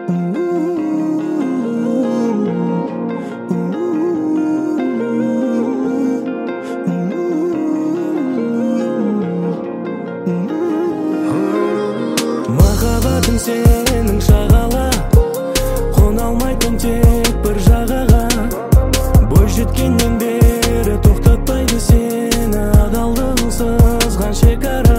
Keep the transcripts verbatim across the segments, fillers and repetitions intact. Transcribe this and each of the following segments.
Махаббатым сенің шағала, қона алмайтын тек бір жағаға. Бой жеткеннен бері тоқтатпайды сені адалдығың сызған шекара.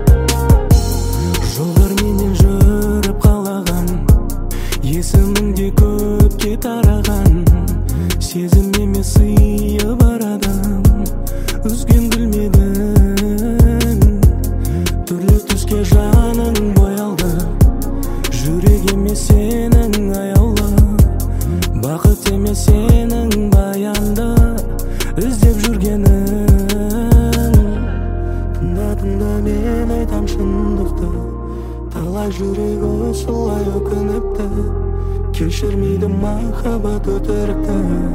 Жолдар менен жүріп қалаған, есіміңде көпке тараған. Сезім емес сыйы бар адам, үзген білмедің. Түрлі түске жаның боялды, жүрек емес сенің аяулы. Бақыт емес сенің баянды іздеп жүргенің. Тыңда, тыңда, мен айтам шындықты, талай жүрек осылай өкініпті. Кешірмейді махаббат өтірікті.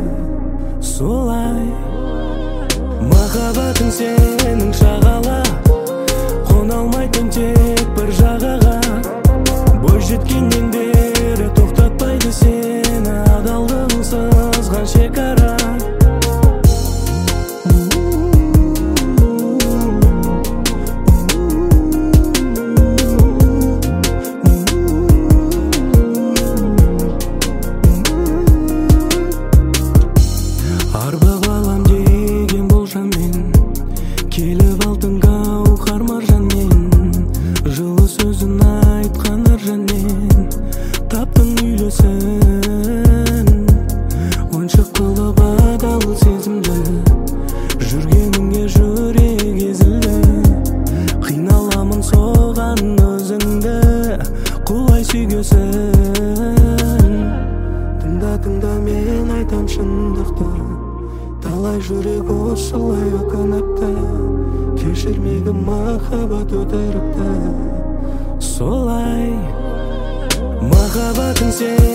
Солай махаббатың сенің шағала, қона алмайтын тек бір жағаға. Бой жеткеннен бері тоқтатпайды сені адалдығың сызған шекара. Арбап алам деген болжаммен, келіп алдың гауһар маржанмен. Жылы сөзін айтқан ыржанмен, таптың үйлесін. Ойыншық қылып адал сезімді, жүргеніңе жүрек езілді. Қиналамын соған өзіңді, құлай сүйгесін. Тыңда, тыңда, мен айтам шындықты, талай жүрек осылай өкініпті. Кешірмейді махаббат өтірікті. Солай махаббатың сен